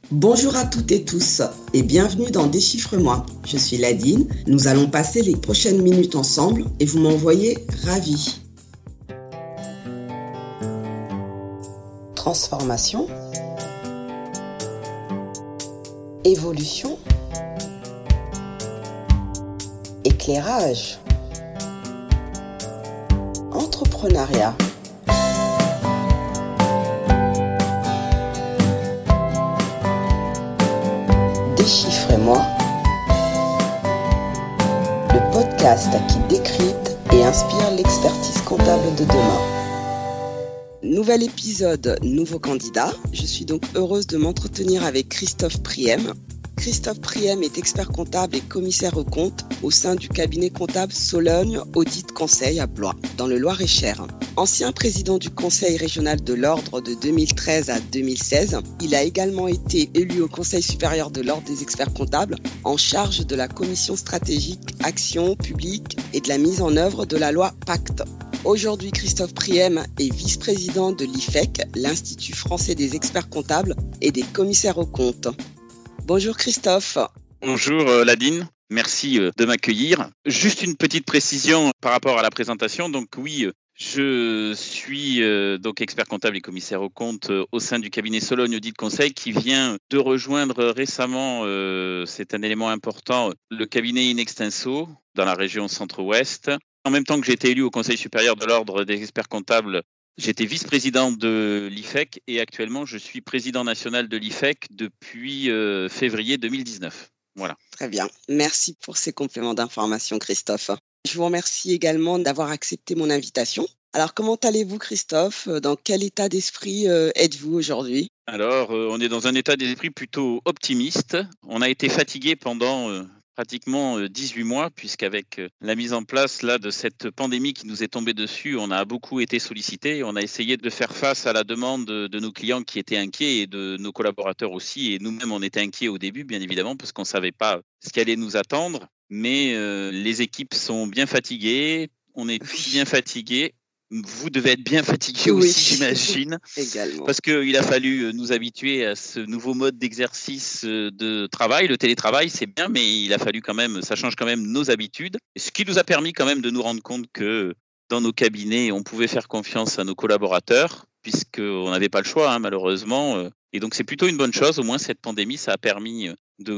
Bonjour à toutes et tous et bienvenue dans Déchiffre-moi. Je suis Ladine, nous allons passer les prochaines minutes ensemble et vous m'envoyez ravi. Transformation, évolution, éclairage, entrepreneuriat. Déchiffrez-moi, le podcast qui décrypte et inspire l'expertise comptable de demain. Nouvel épisode, nouveau candidat. Je suis donc heureuse de m'entretenir avec Christophe Priem. Christophe Priem est expert comptable et commissaire aux comptes au sein du cabinet comptable Sologne Audit Conseil à Blois, dans le Loir-et-Cher. Ancien président du Conseil régional de l'Ordre de 2013 à 2016, il a également été élu au Conseil supérieur de l'Ordre des experts comptables en charge de la commission stratégique, action publique et de la mise en œuvre de la loi Pacte. Aujourd'hui, Christophe Priem est vice-président de l'IFEC, l'Institut français des experts comptables et des commissaires aux comptes. Bonjour Christophe. Bonjour Ladine, merci de m'accueillir. Juste une petite précision par rapport à la présentation. Donc oui, je suis donc expert comptable et commissaire aux comptes au sein du cabinet Sologne Audit Conseil qui vient de rejoindre récemment, c'est un élément important, le cabinet In Extenso dans la région Centre-Ouest. En même temps que j'ai été élu au Conseil supérieur de l'Ordre des experts comptables, j'étais vice-président de l'IFEC et actuellement je suis président national de l'IFEC depuis février 2019. Voilà. Très bien. Merci pour ces compléments d'information, Christophe. Je vous remercie également d'avoir accepté mon invitation. Alors, comment allez-vous, Christophe ? Dans quel état d'esprit êtes-vous aujourd'hui ? Alors, on est dans un état d'esprit plutôt optimiste. On a été fatigué pendant pratiquement 18 mois, puisqu'avec la mise en place là, de cette pandémie qui nous est tombée dessus, on a beaucoup été sollicité. On a essayé de faire face à la demande de nos clients qui étaient inquiets et de nos collaborateurs aussi. Et nous-mêmes, on était inquiets au début, bien évidemment, parce qu'on ne savait pas ce qui allait nous attendre. Mais les équipes sont bien fatiguées. On est tous bien fatigués. Vous devez être bien fatigué aussi, j'imagine, également. Parce qu'il a fallu nous habituer à ce nouveau mode d'exercice de travail. Le télétravail, c'est bien, mais il a fallu quand même, ça change quand même nos habitudes. Ce qui nous a permis quand même de nous rendre compte que dans nos cabinets, on pouvait faire confiance à nos collaborateurs, puisqu'on n'avait pas le choix, malheureusement. Et donc, c'est plutôt une bonne chose. Au moins, cette pandémie, ça a permis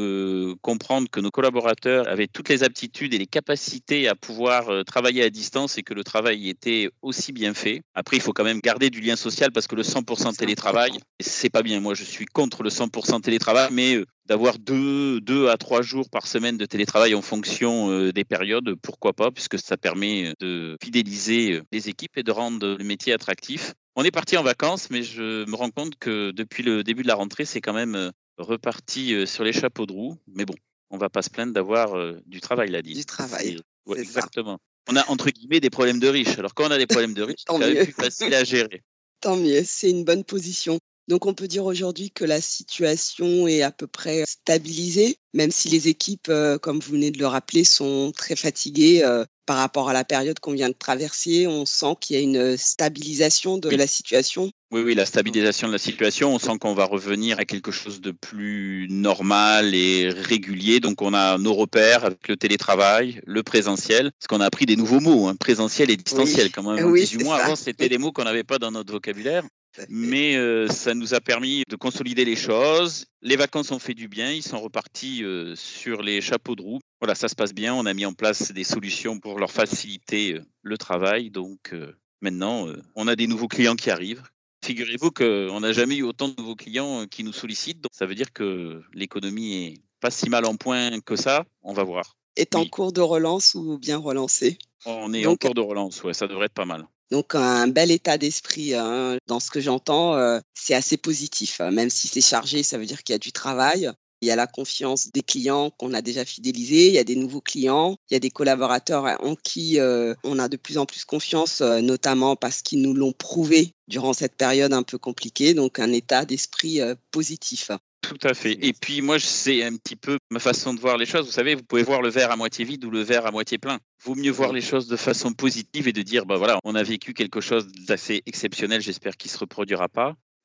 de comprendre que nos collaborateurs avaient toutes les aptitudes et les capacités à pouvoir travailler à distance et que le travail était aussi bien fait. Après, il faut quand même garder du lien social parce que le 100% télétravail, c'est pas bien. Moi, je suis contre le 100% télétravail, mais d'avoir 2 à 3 jours par semaine de télétravail en fonction des périodes, pourquoi pas, puisque ça permet de fidéliser les équipes et de rendre le métier attractif. On est parti en vacances, mais je me rends compte que depuis le début de la rentrée, c'est quand même reparti sur les chapeaux de roue. Mais bon, on ne va pas se plaindre d'avoir du travail, là, dit. Du travail, c'est exactement. Ça. On a, entre guillemets, des problèmes de riches. Alors, quand on a des problèmes de riches, c'est quand même plus facile à gérer. Tant mieux, c'est une bonne position. Donc, on peut dire aujourd'hui que la situation est à peu près stabilisée, même si les équipes, comme vous venez de le rappeler, sont très fatiguées par rapport à la période qu'on vient de traverser. On sent qu'il y a une stabilisation de la situation. Oui, la stabilisation de la situation. On sent qu'on va revenir à quelque chose de plus normal et régulier. Donc, on a nos repères avec le télétravail, le présentiel. Parce qu'on a appris des nouveaux mots, présentiel et distanciel. Quand même, 18 mois avant, c'était des mots qu'on n'avait pas dans notre vocabulaire. Mais ça nous a permis de consolider les choses. Les vacances ont fait du bien. Ils sont repartis sur les chapeaux de roue. Voilà, ça se passe bien. On a mis en place des solutions pour leur faciliter le travail. Donc, maintenant, on a des nouveaux clients qui arrivent. Figurez-vous qu'on n'a jamais eu autant de nouveaux clients qui nous sollicitent. Donc, ça veut dire que l'économie est pas si mal en point que ça. On va voir. Est en cours de relance ou bien relancé ? On est en cours de relance, ouais, ça devrait être pas mal. Donc, un bel état d'esprit, dans ce que j'entends, c'est assez positif. Même si c'est chargé, ça veut dire qu'il y a du travail. Il y a la confiance des clients qu'on a déjà fidélisés, il y a des nouveaux clients, il y a des collaborateurs en qui on a de plus en plus confiance, notamment parce qu'ils nous l'ont prouvé durant cette période un peu compliquée. Donc, un état d'esprit positif. Tout à fait. Et puis moi, c'est un petit peu ma façon de voir les choses. Vous savez, vous pouvez voir le verre à moitié vide ou le verre à moitié plein. Vaut mieux voir les choses de façon positive et de dire, voilà, on a vécu quelque chose d'assez exceptionnel, j'espère qu'il ne se reproduira pas.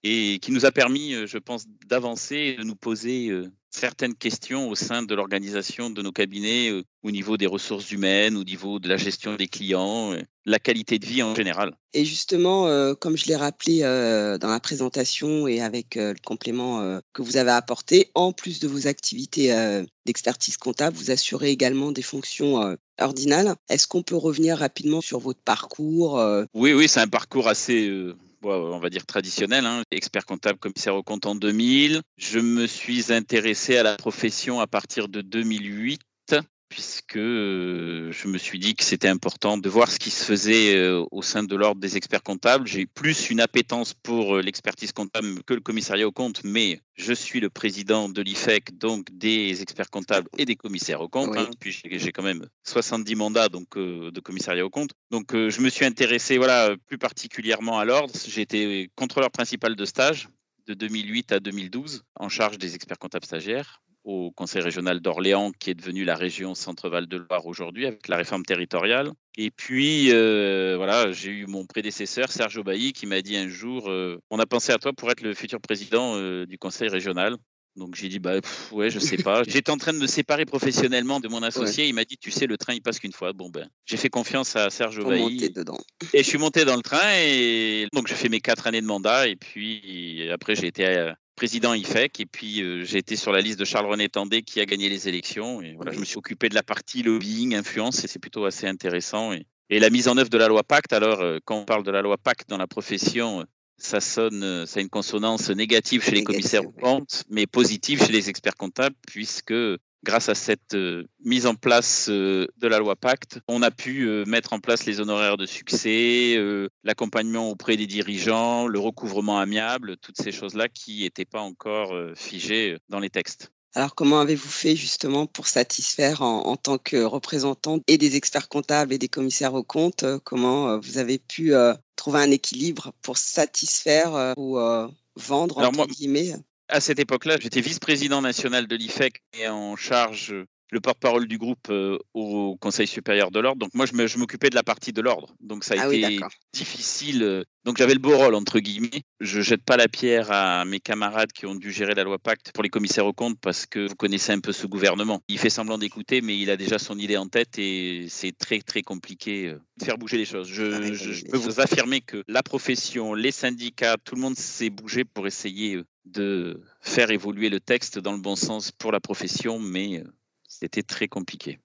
et qui nous a permis, je pense, d'avancer et de nous poser certaines questions au sein de l'organisation de nos cabinets, au niveau des ressources humaines, au niveau de la gestion des clients, la qualité de vie en général. Et justement, comme je l'ai rappelé, dans la présentation et avec, le complément, que vous avez apporté, en plus de vos activités, d'expertise comptable, vous assurez également des fonctions, ordinales. Est-ce qu'on peut revenir rapidement sur votre parcours? Oui, oui, c'est un parcours assez, ouais, on va dire traditionnel, hein. Expert comptable, commissaire aux comptes en 2000. Je me suis intéressé à la profession à partir de 2008 puisque, je me suis dit que c'était important de voir ce qui se faisait, au sein de l'ordre des experts comptables. J'ai plus une appétence pour, l'expertise comptable que le commissariat aux comptes, mais je suis le président de l'IFEC, donc des experts comptables et des commissaires aux comptes, Oui, hein. Puis j'ai quand même 70 mandats donc, de commissariat aux comptes. Donc, je me suis intéressé, voilà, plus particulièrement à l'ordre. J'ai été contrôleur principal de stage de 2008 à 2012, en charge des experts comptables stagiaires au conseil régional d'Orléans, qui est devenu la région Centre-Val de Loire aujourd'hui avec la réforme territoriale. Et puis, voilà, j'ai eu mon prédécesseur, Serge Aubailly, qui m'a dit un jour, on a pensé à toi pour être le futur président du conseil régional. Donc j'ai dit, bah, ouais, je sais pas. J'étais en train de me séparer professionnellement de mon ouais, associé. Il m'a dit, tu sais, le train, il passe qu'une fois. Bon, ben, j'ai fait confiance à Serge pour monter Aubailly. dedans. Et je suis monté dans le train et donc j'ai fait mes 4 années de mandat et puis après j'ai été, président IFEC et puis, j'ai été sur la liste de Charles-René Tandé qui a gagné les élections et voilà, je me Oui. suis occupé de la partie lobbying, influence et c'est plutôt assez intéressant et la mise en œuvre de la loi Pacte alors, quand on parle de la loi Pacte dans la profession, ça sonne, ça a une consonance négative chez les commissaires Négative, aux oui. comptes, mais positive chez les experts comptables puisque grâce à cette mise en place de la loi Pacte, on a pu mettre en place les honoraires de succès, l'accompagnement auprès des dirigeants, le recouvrement amiable, toutes ces choses-là qui n'étaient pas encore figées dans les textes. Alors comment avez-vous fait justement pour satisfaire en tant que représentant et des experts comptables et des commissaires aux comptes, comment, vous avez pu, trouver un équilibre pour satisfaire, ou, «vendre» Alors entre moi, guillemets? à cette époque-là, j'étais vice-président national de l'IFEC et en charge, le porte-parole du groupe, au Conseil supérieur de l'ordre. Donc moi, je m'occupais de la partie de l'ordre. Donc ça a Ah oui, été d'accord. difficile, donc j'avais le «beau rôle» entre guillemets. Je jette pas la pierre à mes camarades qui ont dû gérer la loi Pacte pour les commissaires aux comptes parce que vous connaissez un peu ce gouvernement. Il fait semblant d'écouter, mais il a déjà son idée en tête et c'est très, très compliqué, de faire bouger les choses. Ça Je réveille les peux vous affirmer que la profession, les syndicats, tout le monde s'est bougé pour essayer, de faire évoluer le texte dans le bon sens pour la profession, mais c'était très compliqué.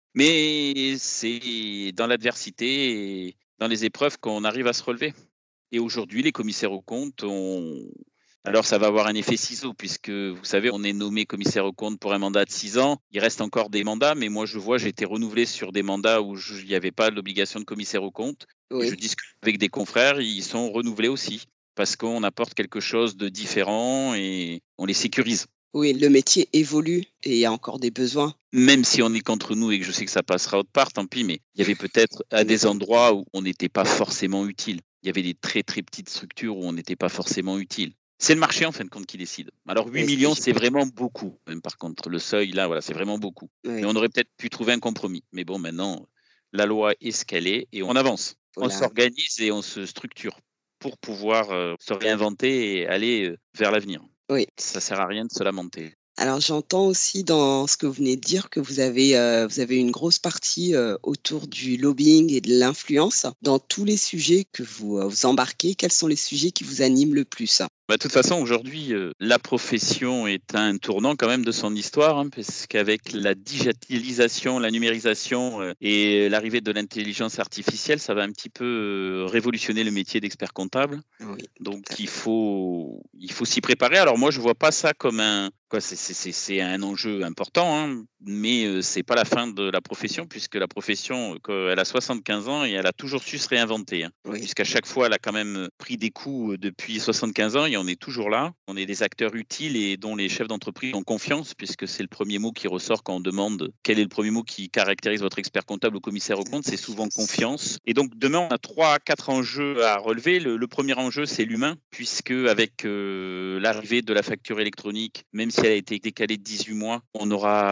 Mais c'est dans l'adversité et dans les épreuves qu'on arrive à se relever. Et aujourd'hui, les commissaires aux comptes ont alors ça va avoir un effet ciseau puisque vous savez, on est nommé commissaire aux comptes pour un mandat de 6 ans. Il reste encore des mandats, mais moi je vois, j'ai été renouvelé sur des mandats où il n'y avait pas l'obligation de commissaire aux comptes et je oui, discute avec des confrères, ils sont renouvelés aussi parce qu'on apporte quelque chose de différent et on les sécurise. oui, le métier évolue et il y a encore des besoins, Même si on est qu'entre nous et que je sais que ça passera autre part, tant pis, mais il y avait peut-être à bien des sûr. endroits où on n'était pas forcément utile. Il y avait des très, très petites structures où on n'était pas forcément utile. C'est le marché, en fin de compte, qui décide. Alors 8 Oui, millions, logique. c'est vraiment beaucoup, même par contre. Le seuil, là, voilà, c'est vraiment beaucoup. Mais Oui, on aurait peut-être pu trouver un compromis. Mais bon, maintenant, la loi est ce qu'elle est et on avance. On voilà, s'organise et on se structure pour pouvoir se réinventer et aller vers l'avenir. oui. Ça sert à rien de se lamenter. Alors j'entends aussi dans ce que vous venez de dire que vous avez une grosse partie, autour du lobbying et de l'influence. Dans tous les sujets que vous embarquez, quels sont les sujets qui vous animent le plus? Bah, de toute façon, aujourd'hui, la profession est à un tournant quand même de son histoire, hein, puisqu'avec la digitalisation, la numérisation, et l'arrivée de l'intelligence artificielle, ça va un petit peu, révolutionner le métier d'expert comptable. Oui, Donc tout à il fait. faut il faut s'y préparer. Alors moi, je vois pas ça comme un quoi, c'est un enjeu important, hein, mais c'est pas la fin de la profession puisque la profession, que elle a 75 ans et elle a toujours su se réinventer, hein. Oui, Puisqu'à chaque fois, elle a quand même, pris des coups, depuis 75 ans et on est toujours là. On est des acteurs utiles et dont les chefs d'entreprise ont confiance puisque c'est le premier mot qui ressort quand on demande quel est le premier mot qui caractérise votre expert comptable ou commissaire aux la comptes, c'est souvent confiance. confiance. Et donc demain, on a 3 4 enjeux à relever. Le 1er enjeu, c'est l'humain, puisque avec, l'arrivée de la facture électronique, même si elle a été décalée de 18 mois, on n'aura plus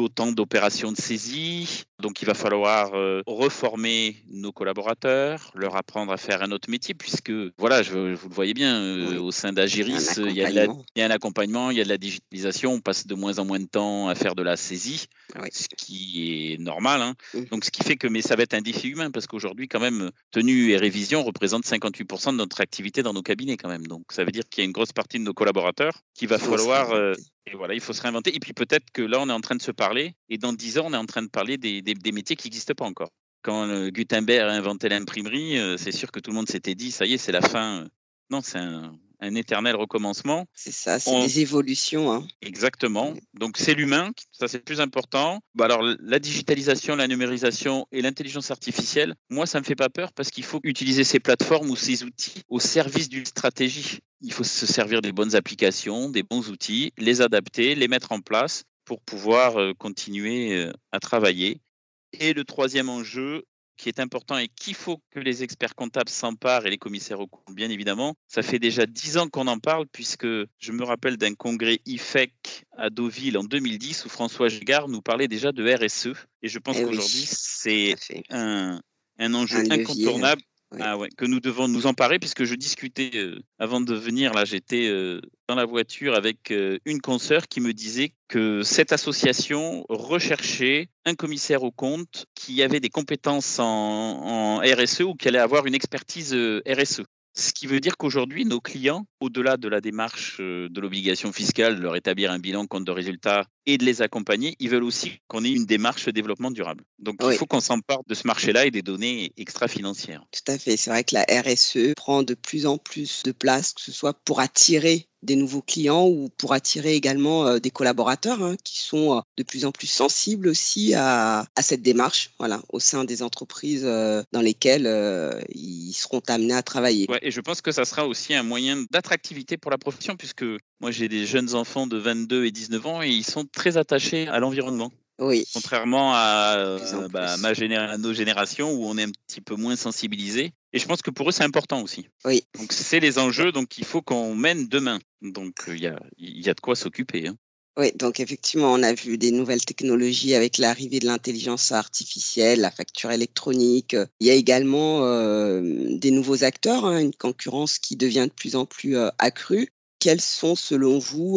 autant d'opérations de saisie. Donc, il va falloir reformer nos collaborateurs, leur apprendre à faire un autre métier, puisque, voilà, vous le voyez bien, Oui, au sein il y a un d'Agiris, accompagnement. il y a un accompagnement, il y a de la digitalisation, on passe de moins en moins de temps à faire de la saisie, Oui. ce qui est normal, hein. Mhm. Donc, ce qui fait que, mais ça va être un défi humain, parce qu'aujourd'hui, quand même, tenue et révision représentent 58% de notre activité dans nos cabinets, quand même. Donc, ça veut dire qu'il y a une grosse partie de nos collaborateurs qu'il va Il faut se falloir réinventer. et voilà, il faut se réinventer. Et puis peut-être que là, on est en train de se parler, et dans 10 ans, on est en train de parler des métiers qui n'existent pas encore. Quand Gutenberg a inventé l'imprimerie, c'est sûr que tout le monde s'était dit, ça y est, c'est la fin. Non, c'est un éternel recommencement. C'est ça, c'est On- des évolutions, hein. Exactement. Oui. Donc c'est l'humain, ça c'est le plus important. Bah alors la digitalisation, la numérisation et l'intelligence artificielle, moi ça me fait pas peur parce qu'il faut utiliser ces plateformes ou ces outils au service d'une stratégie. Il faut se servir des bonnes applications, des bons outils, les adapter, les mettre en place pour pouvoir continuer à travailler. Et le troisième enjeu, qui est important et qu'il faut que les experts comptables s'emparent et les commissaires aux comptes, bien évidemment. Ça fait déjà 10 ans qu'on en parle, puisque je me rappelle d'un congrès IFEC à Deauville en 2010 où François Gégard nous parlait déjà de RSE. Et je pense Eh qu'aujourd'hui, oui, tout c'est à fait. un enjeu Un levier. incontournable. Oui. Ah ouais, que nous devons nous emparer, puisque je discutais avant de venir, là j'étais dans la voiture avec une consoeur qui me disait que cette association recherchait un commissaire aux comptes qui avait des compétences en RSE ou qui allait avoir une expertise RSE. Ce qui veut dire qu'aujourd'hui, nos clients, au-delà de la démarche de l'obligation fiscale, de leur établir un bilan compte de résultats et de les accompagner, ils veulent aussi qu'on ait une démarche développement durable. Donc, il Oui, faut qu'on s'empare de ce marché-là et des données extra-financières. tout à fait. C'est vrai que la RSE prend de plus en plus de place, que ce soit pour attirer des nouveaux clients ou pour attirer également des collaborateurs, hein, qui sont de plus en plus sensibles aussi à cette démarche, voilà, au sein des entreprises dans lesquelles ils seront amenés à travailler. Ouais, et je pense que ça sera aussi un moyen d'attractivité pour la profession, puisque moi j'ai des jeunes enfants de 22 et 19 ans et ils sont très attachés à l'environnement. Oui, Contrairement à, de plus en plus. à nos générations où on est un petit peu moins sensibilisé. Et je pense que pour eux, c'est important aussi. Oui. Donc, c'est les enjeux, donc il faut qu'on mène demain. Donc, il y a de quoi s'occuper, hein. Oui, donc effectivement, on a vu des nouvelles technologies avec l'arrivée de l'intelligence artificielle, la facture électronique. Il y a également des nouveaux acteurs, hein, une concurrence qui devient de plus en plus accrue. Quels sont, selon vous,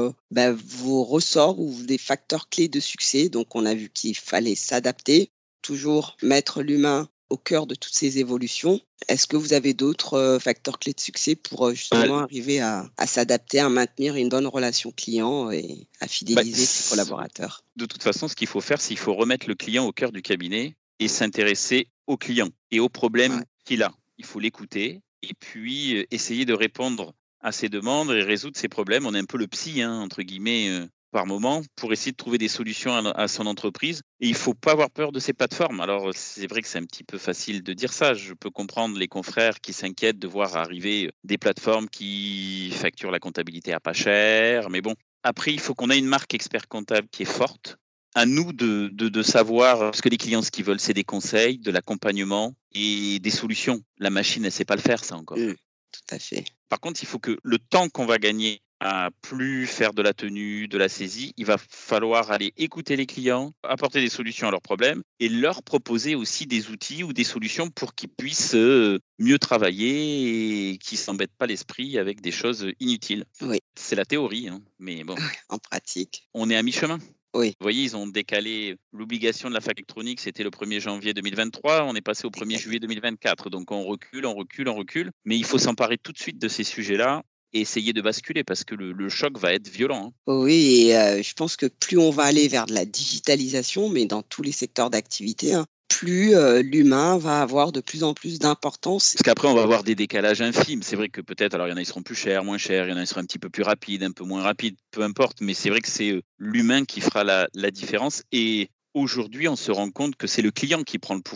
vos ressorts ou des facteurs clés de succès? Donc, on a vu qu'il fallait s'adapter, toujours mettre l'humain au cœur de toutes ces évolutions. Est-ce que vous avez d'autres facteurs clés de succès pour Euh, justement arriver à s'adapter, à maintenir une bonne relation client et à bah, fidéliser ses collaborateurs? de toute façon, ce qu'il faut faire, c'est qu'il faut remettre le client au cœur du cabinet et s'intéresser au client et aux problèmes Ouais, qu'il a. Il faut l'écouter et puis essayer de répondre à ses demandes et résoudre ses problèmes. On est un peu le psy, hein, entre guillemets, par moment, pour essayer de trouver des solutions à son entreprise. Et il ne faut pas avoir peur de ces plateformes. Alors, c'est vrai que c'est un petit peu facile de dire ça. Je peux comprendre les confrères qui s'inquiètent de voir arriver des plateformes qui facturent la comptabilité à pas cher. Mais bon, après, il faut qu'on ait une marque expert comptable qui est forte. À nous de savoir, parce que les clients, ce qu'ils veulent, c'est des conseils, de l'accompagnement et des solutions. La machine, elle ne sait pas le faire, ça mmh, encore. tout à fait. Par contre, il faut que le temps qu'on va gagner à plus faire de la tenue, de la saisie, il va falloir aller écouter les clients, apporter des solutions à leurs problèmes et leur proposer aussi des outils ou des solutions pour qu'ils puissent mieux travailler et qu'ils ne s'embêtent pas l'esprit avec des choses inutiles. Oui, C'est la théorie, hein, mais bon, en pratique. on est à mi-chemin. Oui, Vous voyez, ils ont décalé l'obligation de la facture électronique, c'était le 1er janvier 2023, on est passé au 1er exact. juillet 2024. Donc on recule, on recule, on recule. Mais il faut s'emparer tout de suite de ces sujets-là et essayer de basculer parce que le choc va être violent, hein. Oui et je pense que plus on va aller vers de la digitalisation, mais dans tous les secteurs d'activité, hein, plus l'humain va avoir de plus en plus d'importance. Parce qu'après, on va avoir des décalages infimes. C'est vrai que peut-être, alors il y en a, ils seront plus chers, moins chers, il y en a, ils seront un petit peu plus rapides, un peu moins rapides, peu importe. Mais c'est vrai que c'est l'humain qui fera la différence. Et aujourd'hui, on se rend compte que c'est le client qui prend le pouvoir.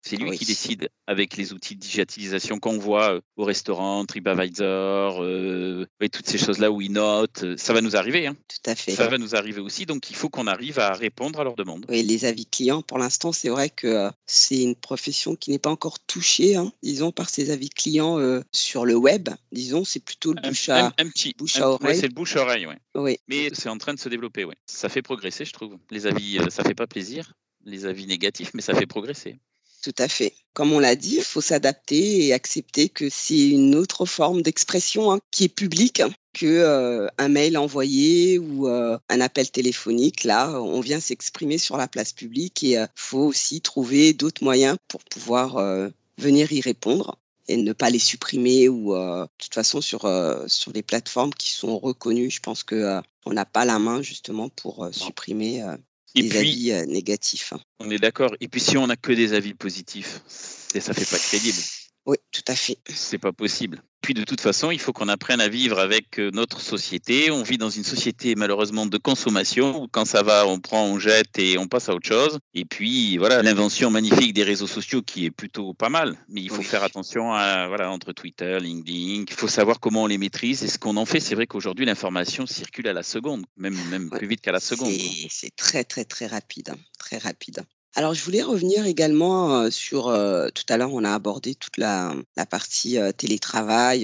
C'est lui Oui. qui décide avec les outils de digitalisation qu'on voit au restaurant, TripAdvisor, et toutes ces choses-là où ils notent. Ça va nous arriver, hein. Tout à fait. Ça va nous arriver aussi, donc il faut qu'on arrive à répondre à leurs demandes. Oui, les avis clients, pour l'instant, c'est vrai que, c'est une profession qui n'est pas encore touchée, hein, disons, par ces avis clients, sur le web. Disons, c'est plutôt le bouche à Ouais, oreille. c'est le bouche-oreille, ouais. Oui, Mais c'est en train de se développer, ouais. Ça fait progresser, je trouve. Les avis, ça fait pas plaisir, les avis négatifs, mais ça fait progresser. tout à fait. Comme on l'a dit, il faut s'adapter et accepter que c'est une autre forme d'expression, hein, qui est publique, hein, que, un mail envoyé ou, un appel téléphonique. Là, on vient s'exprimer sur la place publique et faut aussi trouver d'autres moyens pour pouvoir, venir y répondre et ne pas les supprimer ou, de toute façon sur les plateformes qui sont reconnues, je pense que, on n'a pas la main justement pour, Non. supprimer, Et les puis, avis, négatifs, hein. on est d'accord. Et puis si on a que des avis positifs, ça fait pas crédible. Oui, tout à fait. C'est pas possible. Puis de toute façon, il faut qu'on apprenne à vivre avec notre société. On vit dans une société malheureusement de consommation où quand ça va, on prend, on jette et on passe à autre chose. Et puis voilà, l'invention magnifique des réseaux sociaux qui est plutôt pas mal. Mais il faut Oui. faire attention à voilà entre Twitter, LinkedIn. Il faut savoir comment on les maîtrise et ce qu'on en fait. C'est vrai qu'aujourd'hui l'information circule à la seconde, même Ouais, plus vite qu'à la seconde, quoi. c'est très, très, très rapide, hein, très rapide. Alors je voulais revenir également, sur, tout à l'heure on a abordé toute la partie, télétravail,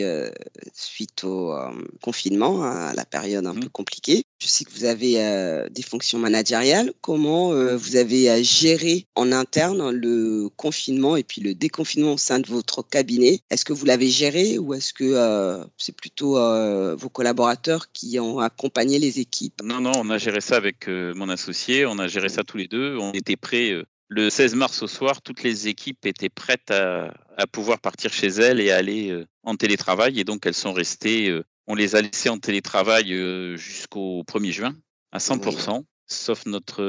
suite au, confinement, hein, à la période un Mhm. peu compliquée. Je sais que vous avez, des fonctions managériales. Comment, vous avez, géré en interne le confinement et puis le déconfinement au sein de votre cabinet? Est-ce que vous l'avez géré ou est-ce que, c'est plutôt, vos collaborateurs qui ont accompagné les équipes? Non, non, on a géré ça avec mon associé, on a géré ça tous les deux. On était prêts. Le 16 mars au soir, toutes les équipes étaient prêtes à pouvoir partir chez elles et aller en télétravail. Et donc, elles sont restées. On les a laissées en télétravail jusqu'au 1er juin à Oui, 100%, sauf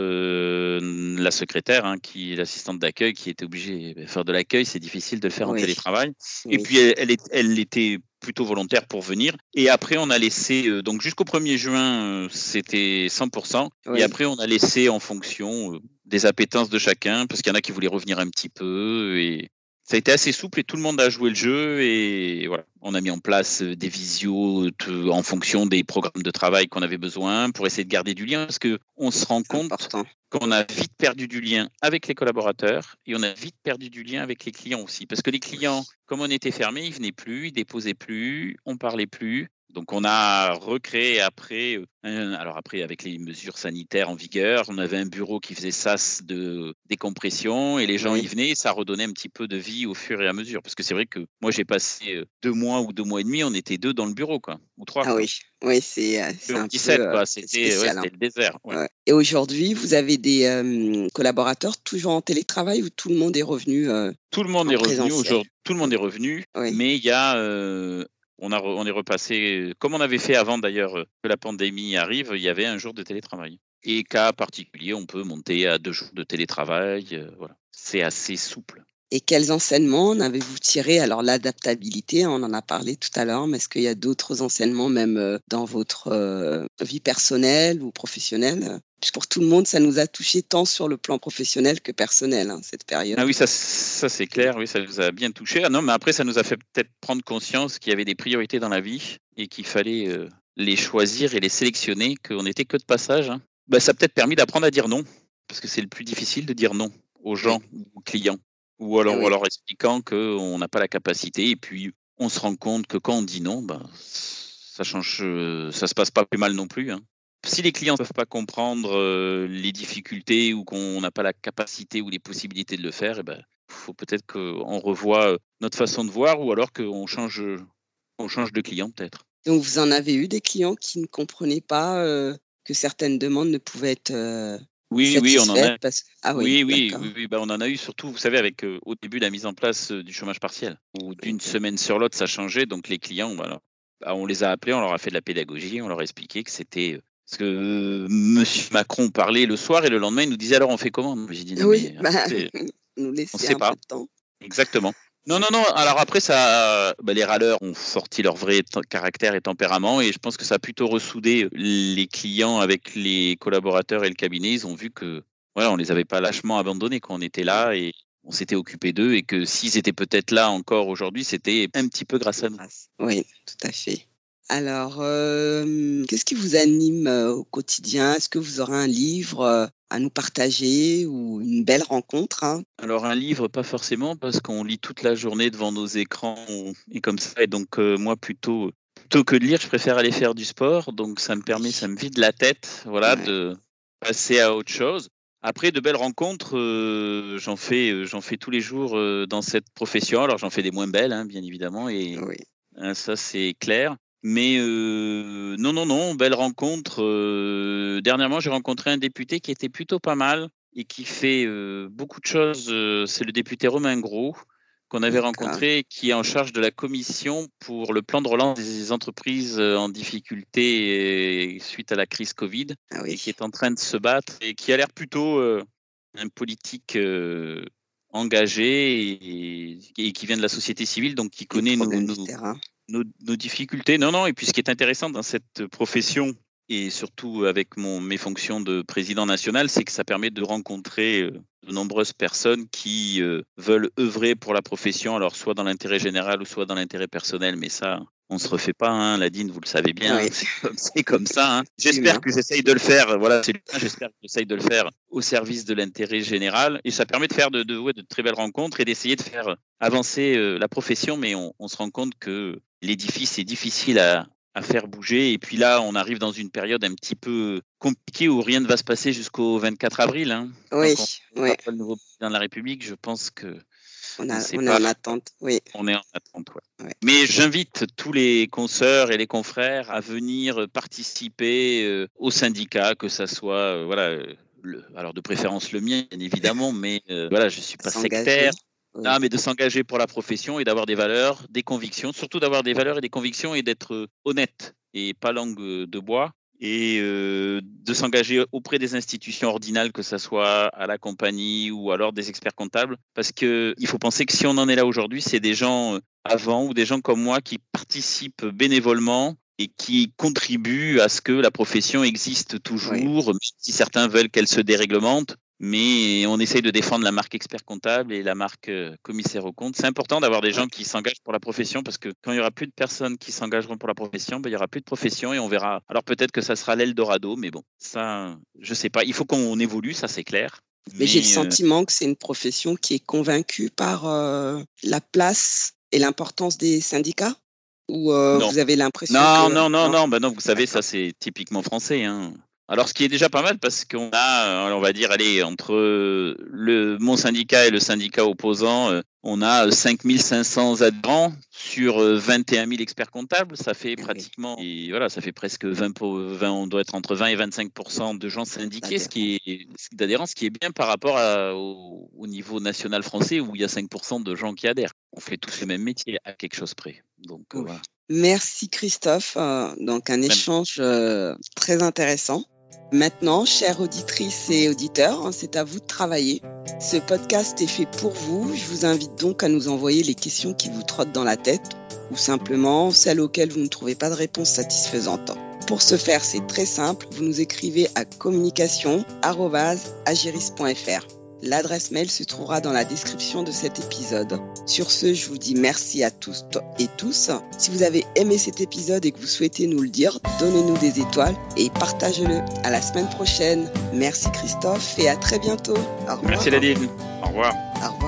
la secrétaire, hein, qui est l'assistante d'accueil, qui était obligée de faire de l'accueil. C'est difficile de le faire en oui, télétravail. Et oui, puis, elle était plutôt volontaire pour venir. Et après, on a laissé, donc jusqu'au 1er juin, c'était 100%. Et oui. après, on a laissé en fonction des appétences de chacun, parce qu'il y en a qui voulaient revenir un petit peu. Et ça a été assez souple et tout le monde a joué le jeu. Et voilà, on a mis en place des visios en fonction des programmes de travail qu'on avait besoin pour essayer de garder du lien, parce qu'on se rend C'est compte important. qu'on a vite perdu du lien avec les collaborateurs et on a vite perdu du lien avec les clients aussi. Parce que les clients, Oui. comme on était fermé, ils venaient plus, ils déposaient plus, on parlait plus. Donc on a recréé après, alors après avec les mesures sanitaires en vigueur, on avait un bureau qui faisait sas de décompression et les gens y Oui. venaient, ça redonnait un petit peu de vie au fur et à mesure. Parce que c'est vrai que moi j'ai passé 2 mois ou 2 mois et demi, on était 2 dans le bureau, quoi, ou 3, Ah quoi. oui, oui, c'est Sur un peu, 17, quoi, c'est c'était ouais, spécial, hein. c'était le désert. Ouais. Ouais et aujourd'hui, vous avez des, collaborateurs toujours en télétravail ou tout le monde est revenu, Tout le monde en est revenu présentiel? aujourd'hui, tout le monde est revenu, Oui, mais il y a, on est repassé, comme on avait fait avant d'ailleurs, que la pandémie arrive, il y avait un jour de télétravail et cas particulier, on peut monter à 2 jours de télétravail, voilà. C'est assez souple. et quels enseignements en avez-vous tiré? Alors l'adaptabilité, on en a parlé tout à l'heure, mais est-ce qu'il y a d'autres enseignements même, dans votre, vie personnelle ou professionnelle? Puisque pour tout le monde, ça nous a touché tant sur le plan professionnel que personnel, hein, cette Ah période. oui, ça c'est clair, oui, ça nous a bien touchés. Ah non, mais après ça nous a fait peut-être prendre conscience qu'il y avait des priorités dans la vie et qu'il fallait, les choisir et les sélectionner, qu'on n'était que de passage, hein. Bah, ça a peut-être permis d'apprendre à dire non, parce que c'est le plus difficile de dire non aux Oui, gens ou aux clients ou alors en oui. leur expliquant qu'on n'a pas la capacité et puis on se rend compte que quand on dit non, bah, ça change, ça se passe pas plus mal non plus, hein. Si les clients ne peuvent pas comprendre, les difficultés ou qu'on n'a pas la capacité ou les possibilités de le faire et ben, faut peut-être qu'on revoie, notre façon de voir ou alors qu'on change de client peut-être. Donc vous en avez eu des clients qui ne comprenaient pas, que certaines demandes ne pouvaient être, Oui, oui, on en satisfaites a parce ah oui, oui, oui, d'accord. oui, oui, bah, on en a eu surtout, vous savez, avec, au début, la mise en place, du chômage partiel où Oui. d'une semaine sur l'autre, ça changeait donc les clients, voilà, bah, on les a appelés, on leur a fait de la pédagogie, on leur a expliqué que c'était, parce que, monsieur Macron parlait le soir et le lendemain, il nous disait: «Alors on fait comment?» J'ai dit: «Non Oui, mais bah, attendez, nous on laisser sait un pas». peu de temps. Exactement. Non, non, non, alors après ça, bah, les râleurs ont sorti leur vrai caractère et tempérament et je pense que ça a plutôt ressoudé les clients avec les collaborateurs et le cabinet. Ils ont vu que, voilà, on les avait pas lâchement abandonnés, quoi. On était là et on s'était occupé d'eux et que s'ils étaient peut-être là encore aujourd'hui, c'était un petit peu grâce à nous. Oui, tout à fait. Alors, qu'est-ce qui vous anime au quotidien? Est-ce que vous aurez un livre à nous partager ou une belle rencontre, hein? Alors un livre, pas forcément, parce qu'on lit toute la journée devant nos écrans et comme ça. Et donc moi, plutôt que de lire, je préfère aller faire du sport. Donc ça me vide la tête, voilà, Ouais, de passer à autre chose. Après, de belles rencontres, j'en fais tous les jours dans cette profession. Alors j'en fais des moins belles, hein, bien évidemment, et oui, ça c'est clair. Mais non, belle rencontre. Dernièrement, j'ai rencontré un député qui était plutôt pas mal et qui fait beaucoup de choses. C'est le député Romain Gros qu'on avait d'accord. rencontré, qui est en charge de la commission pour le plan de relance des entreprises en difficulté suite à la crise Covid Ah et qui oui, est en train de se battre et qui a l'air plutôt un politique engagé et qui vient de la société civile, donc qui les connaît problèmes du terrain. nos difficultés. Non, et puis ce qui est intéressant dans cette profession, et surtout avec mes fonctions de président national, c'est que ça permet de rencontrer de nombreuses personnes qui veulent œuvrer pour la profession, alors soit dans l'intérêt général ou soit dans l'intérêt personnel, mais ça, on se refait pas, hein, Nadine, vous le savez bien, Oui, hein, c'est comme ça. Hein. c'est J'espère humain. que j'essaye de le faire, voilà, c'est l'humain, j'espère que j'essaye de le faire au service de l'intérêt général, et ça permet de faire de très belles rencontres et d'essayer de faire avancer la profession, mais on se rend compte que l'édifice est difficile à faire bouger. Et puis là, on arrive dans une période un petit peu compliquée où rien ne va se passer jusqu'au 24 avril. Hein. Tant Oui, qu'on oui, n'a pas le nouveau président de la République, je pense que on sait on est pas, en attente, oui. on est en attente. Ouais. Ouais. Mais j'invite tous les consoeurs et les confrères à venir participer au syndicat, que ça soit alors de préférence le mien, bien évidemment, mais voilà, je suis pas S'engager, sectaire. oui, Ah, mais de s'engager pour la profession et d'avoir des valeurs, des convictions, surtout d'avoir des valeurs et des convictions et d'être honnête et pas langue de bois et de s'engager auprès des institutions ordinales, que ce soit à la compagnie ou alors des experts comptables, parce qu'il faut penser que si on en est là aujourd'hui, c'est des gens avant ou des gens comme moi qui participent bénévolement et qui contribuent à ce que la profession existe oui. toujours, même si certains veulent qu'elle se déréglemente. Mais on essaye de défendre la marque expert comptable et la marque commissaire aux comptes. C'est important d'avoir des Ouais. gens qui s'engagent pour la profession, parce que quand il y aura plus de personnes qui s'engageront pour la profession, ben, il y aura plus de profession et on verra. Alors peut-être que ça sera l'Eldorado, mais bon, ça, je sais pas. Il faut qu'on évolue, ça c'est clair. Mais j'ai le Mais sentiment que c'est une profession qui est convaincue par la place et l'importance des syndicats? Ou non, vous avez l'impression que non? Ben non, vous savez, ça D'accord, c'est typiquement français. Hein. Alors, ce qui est déjà pas mal, parce qu'on a, on va dire, allez, entre mon syndicat et le syndicat opposant, on a 5500 adhérents sur 21 000 experts comptables. Ça fait ah oui, pratiquement, et voilà, ça fait presque 20, on doit être entre 20 et 25% de gens syndiqués, d'adhérents. d'adhérents, ce qui est bien par rapport au niveau national français où il y a 5% de gens qui adhèrent. On fait tous le même métier à quelque chose près. Donc, Oui. voilà. Merci Christophe, donc un Même. échange très intéressant. Maintenant, chères auditrices et auditeurs, c'est à vous de travailler. Ce podcast est fait pour vous. Je vous invite donc à nous envoyer les questions qui vous trottent dans la tête ou simplement celles auxquelles vous ne trouvez pas de réponse satisfaisante. Pour ce faire, c'est très simple. Vous nous écrivez à communication@agiris.fr. L'adresse mail se trouvera dans la description de cet épisode. Sur ce, je vous dis merci à tous et tous. Si vous avez aimé cet épisode et que vous souhaitez nous le dire, donnez-nous des étoiles et partagez-le. À la semaine prochaine. Merci Christophe et à très bientôt. Au revoir. Merci Nadine. Au revoir. Au revoir.